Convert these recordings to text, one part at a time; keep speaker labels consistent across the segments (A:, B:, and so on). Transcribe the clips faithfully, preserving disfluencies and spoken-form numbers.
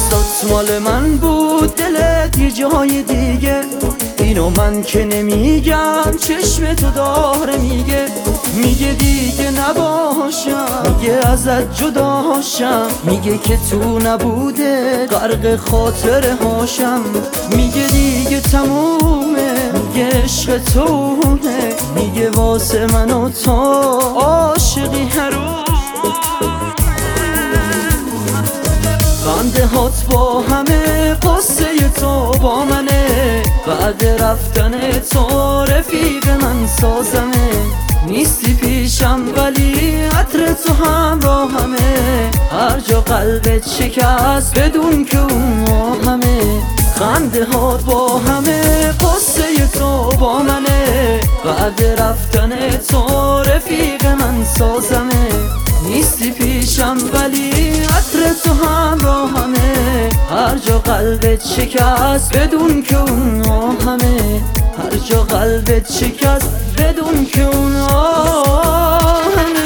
A: دستات مال من بود، دلت یه جای دیگه. اینو من که نمیگم، چشم تو داره میگه. میگه دیگه نباشم، میگه ازت جداشم، میگه که تو نبوده غرق خاطر هاشم. میگه دیگه تمومه، میگه عشق تونه، میگه واسه من و تو عاشقی هرو. خنده هات با همه قصه تو با منه، بعد رفتن تو رفیق من سازمه. نیستی پیشم ولی عطر تو همراهمه، هر جا قلبت شکست بدون که اون همه. خنده هات با همه قصه تو با منه، بعد رفتن تو رفیق من سازمه. نیستی پیشم ولی عطر تو همراهمه، هر جا قلبت شکست بدون که اون همه. هر جا قلبت شکست بدون که اون همه.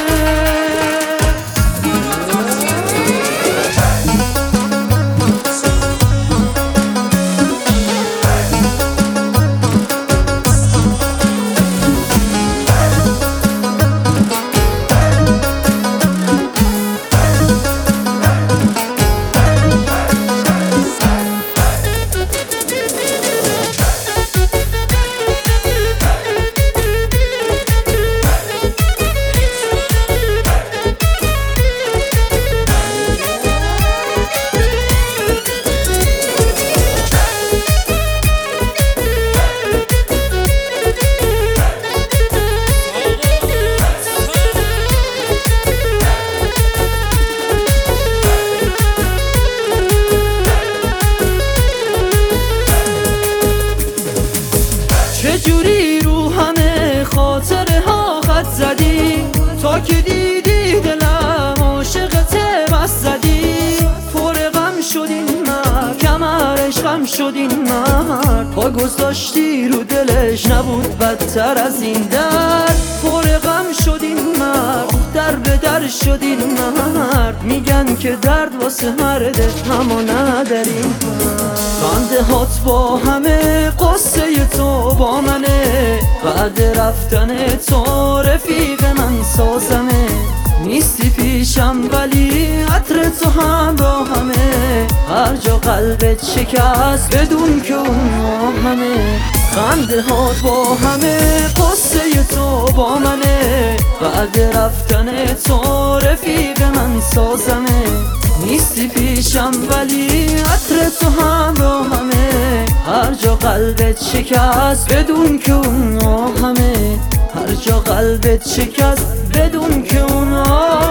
A: چجوری رو همه خاطره ها خط زدی، تا که دیدی دلم عاشقت بس زدی. پر غم شدین مرد، کمر عشقم شدین مرد، پا گذاشتی رو دلش نبود بدتر از این درد. پر غم شدین مرد، در به در شدین مرد، میگن که درد واسه مرده اما نداریم. خنده هات با همه قصه تو با منه، بعد رفتن تو رفیق من سازمه. نیستی پیشم ولی عطر تو همراهمه، هر جا قلبت شکست بدون که اون همه. خنده هات با همه قصه تو با منه، بعد رفتن تو رفیق من سازمه. نیستی پیشم ولی عطر تو همراهمه، هر جا قلبت شکست بدون که اون همه. هر جا قلبت شکست بدون که اون